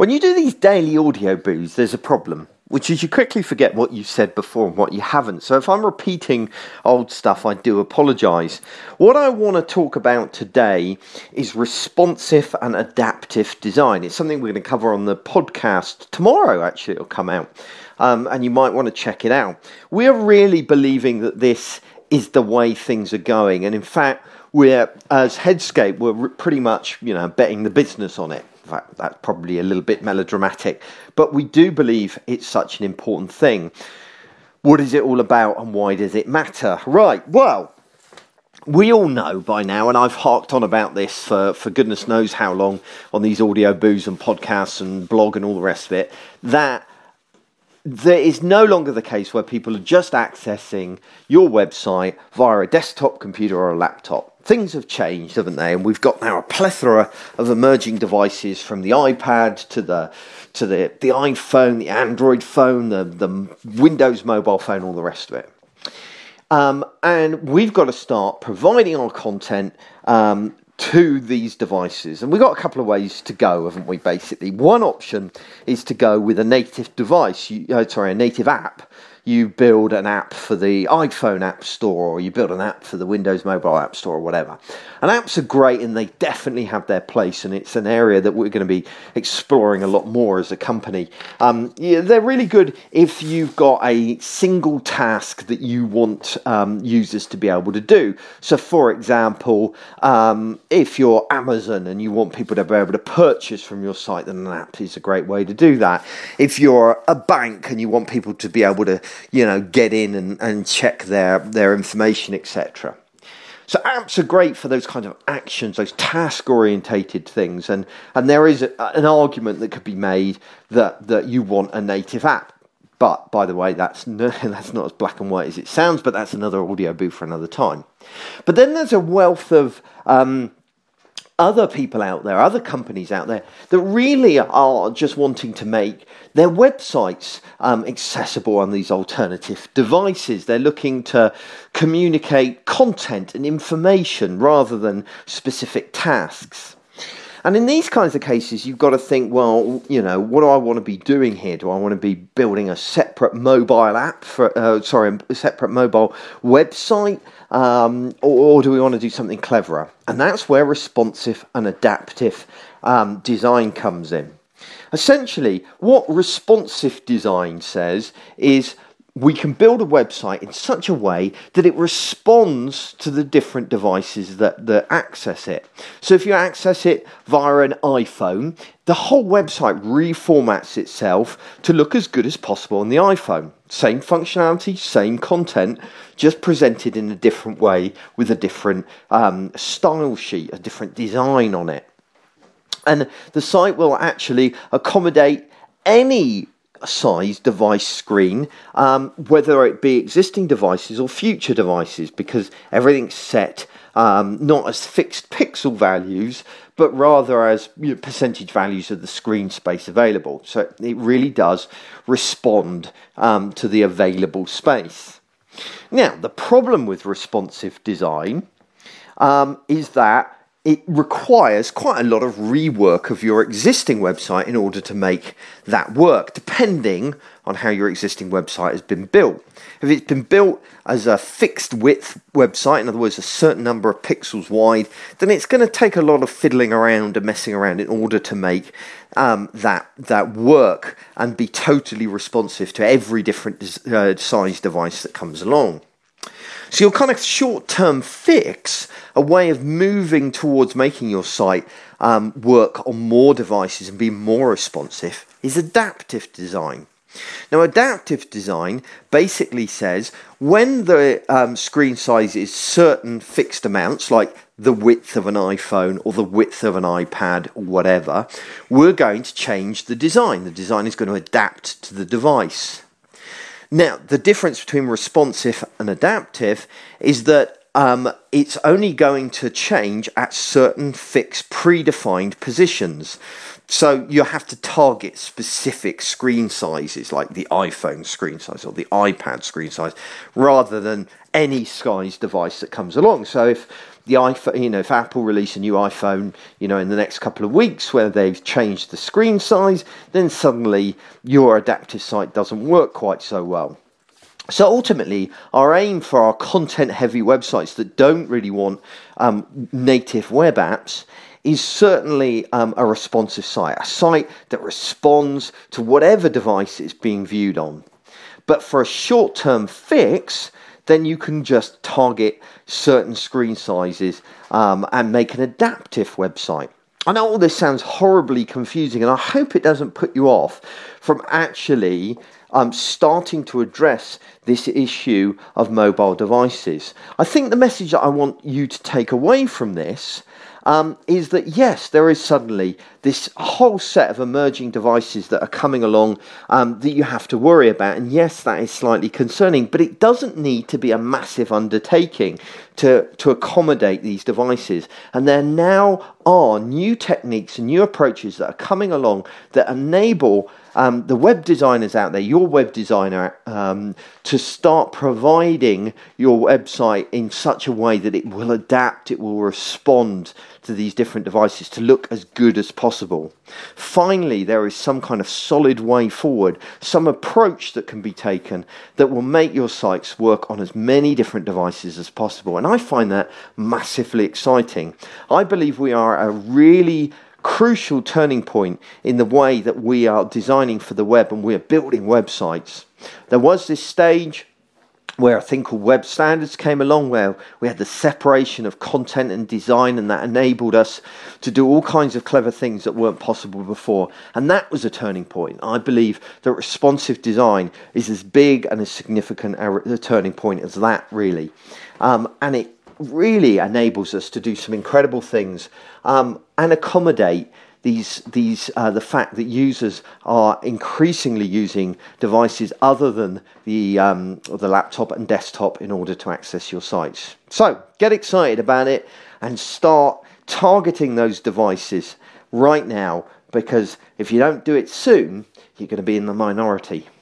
When you do these daily audio boos, there's a problem, which is you quickly forget what you've said before and what you haven't. So if I'm repeating old stuff, I do apologise. What I want to talk about today is responsive and adaptive design. It's something we're going to cover on the podcast tomorrow, actually, it'll come out. And you might want to check it out. We're really believing that this is the way things are going. And in fact, as Headscape, we're pretty much, betting the business on it. In fact, that's probably a little bit melodramatic, but we do believe it's such an important thing. What is it all about and why does it matter? Right, well, we all know by now, and I've harked on about this for goodness knows how long on these audio boos and podcasts and blog and all the rest of it, that there is no longer the case where people are just accessing your website via a desktop computer or a laptop. Things have changed, haven't they? And we've got now a plethora of emerging devices, from the iPad to the iPhone, the Android phone, the Windows mobile phone, all the rest of it. And we've got to start providing our content to these devices. And we've got a couple of ways to go, haven't we, basically? One option is to go with a native device, a native app. You build an app for the iPhone App Store, or you build an app for the Windows Mobile App Store, or whatever. And apps are great, and they definitely have their place, and it's an area that we're going to be exploring a lot more as a company. They're really good if you've got a single task that you want users to be able to do. So, for example, if you're Amazon and you want people to be able to purchase from your site, then an app is a great way to do that. If you're a bank and you want people to be able to get in and check their information, etc. So apps are great for those kind of actions, those task-orientated things, and there is an argument that could be made that you want a native app. But, by the way, that's not as black and white as it sounds, but that's another audio booth for another time. But then there's a wealth of other people out there, other companies out there, that really are just wanting to make their websites accessible on these alternative devices. They're looking to communicate content and information rather than specific tasks. And in these kinds of cases, you've got to think, well, what do I want to be doing here? Do I want to be building a separate mobile app a separate mobile website? Or do we want to do something cleverer? And that's where responsive and adaptive design comes in. Essentially, what responsive design says is we can build a website in such a way that it responds to the different devices that access it. So if you access it via an iPhone, the whole website reformats itself to look as good as possible on the iPhone. Same functionality, same content, just presented in a different way with a different style sheet, a different design on it. And the site will actually accommodate any size device screen, whether it be existing devices or future devices, because everything's set not as fixed pixel values, but rather as percentage values of the screen space available. So it really does respond to the available space. Now, the problem with responsive design is that it requires quite a lot of rework of your existing website in order to make that work, depending on how your existing website has been built. If it's been built as a fixed width website, in other words, a certain number of pixels wide, then it's going to take a lot of fiddling around and messing around in order to make that work and be totally responsive to every different size device that comes along. So your kind of short-term fix, a way of moving towards making your site work on more devices and be more responsive, is adaptive design. Now, adaptive design basically says when the screen size is certain fixed amounts, like the width of an iPhone or the width of an iPad or whatever, we're going to change the design. The design is going to adapt to the device. Now, the difference between responsive and adaptive is that it's only going to change at certain fixed predefined positions. So you have to target specific screen sizes, like the iPhone screen size or the iPad screen size, rather than any size device that comes along. So if the iPhone, if Apple release a new iPhone, in the next couple of weeks where they've changed the screen size, then suddenly your adaptive site doesn't work quite so well. So ultimately, our aim for our content-heavy websites that don't really want native web apps is certainly a responsive site, a site that responds to whatever device it's being viewed on. But for a short-term fix, then you can just target certain screen sizes and make an adaptive website. I know all this sounds horribly confusing, and I hope it doesn't put you off from actually starting to address this issue of mobile devices. I think the message that I want you to take away from this is that yes, there is suddenly this whole set of emerging devices that are coming along that you have to worry about, and yes, that is slightly concerning, but it doesn't need to be a massive undertaking to accommodate these devices. And there now are new techniques and new approaches that are coming along that enable the web designers out there, your web designer, to start providing your website in such a way that it will adapt, it will respond to these different devices to look as good as possible. Finally, there is some kind of solid way forward, some approach that can be taken that will make your sites work on as many different devices as possible. And I find that massively exciting. I believe we are at a really crucial turning point in the way that we are designing for the web and we are building websites. There was this stage where a thing called web standards came along, where we had the separation of content and design, and that enabled us to do all kinds of clever things that weren't possible before. And that was a turning point. I believe that responsive design is as big and as significant a turning point as that, really. And it really enables us to do some incredible things and accommodate the fact that users are increasingly using devices other than the laptop and desktop in order to access your sites. So get excited about it and start targeting those devices right now, because if you don't do it soon, you're going to be in the minority.